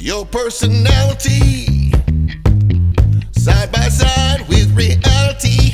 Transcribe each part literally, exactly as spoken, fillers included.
Your personality, side by side with reality.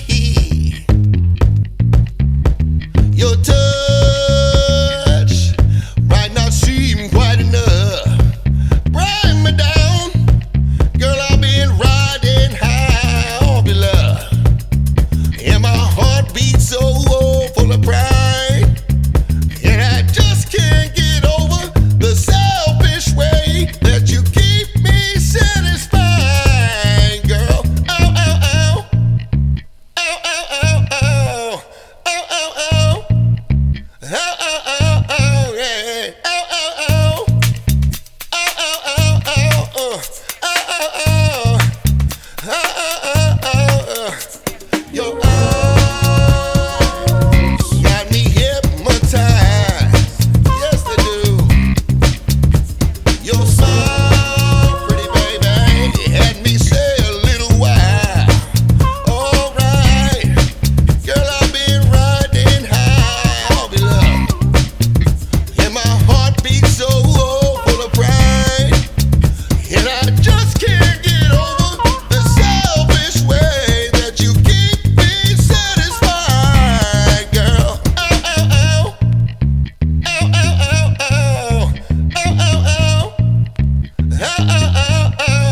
Your touch might not seem quite enough. Bring me down, girl, I've been riding high on your love. And my heart beats so full of pride, and I just can't get over the selfish way that you keep me satisfied, girl. Ow, ow, ow. Ow, ow, ow, ow. Ow, ow, ow. Ow, ow, ow, ow, yeah. Ow, ow, ow. Ow, ow, ow, ow, uh. Ow, ow, ow. Ow, ow, ow, ow, uh. Your eyes got me hypnotized. Yes, they do. Your smile, pretty baby, had me say a little while. Alright, girl, I've been riding high on your love, and my heart beats so full of pride, and I just can't get over the selfish way that you keep me satisfied, girl. Ow, ow, ow. Ow, ow, ow, ow. Ow, ow, ow. Ow, ow, ow, ow.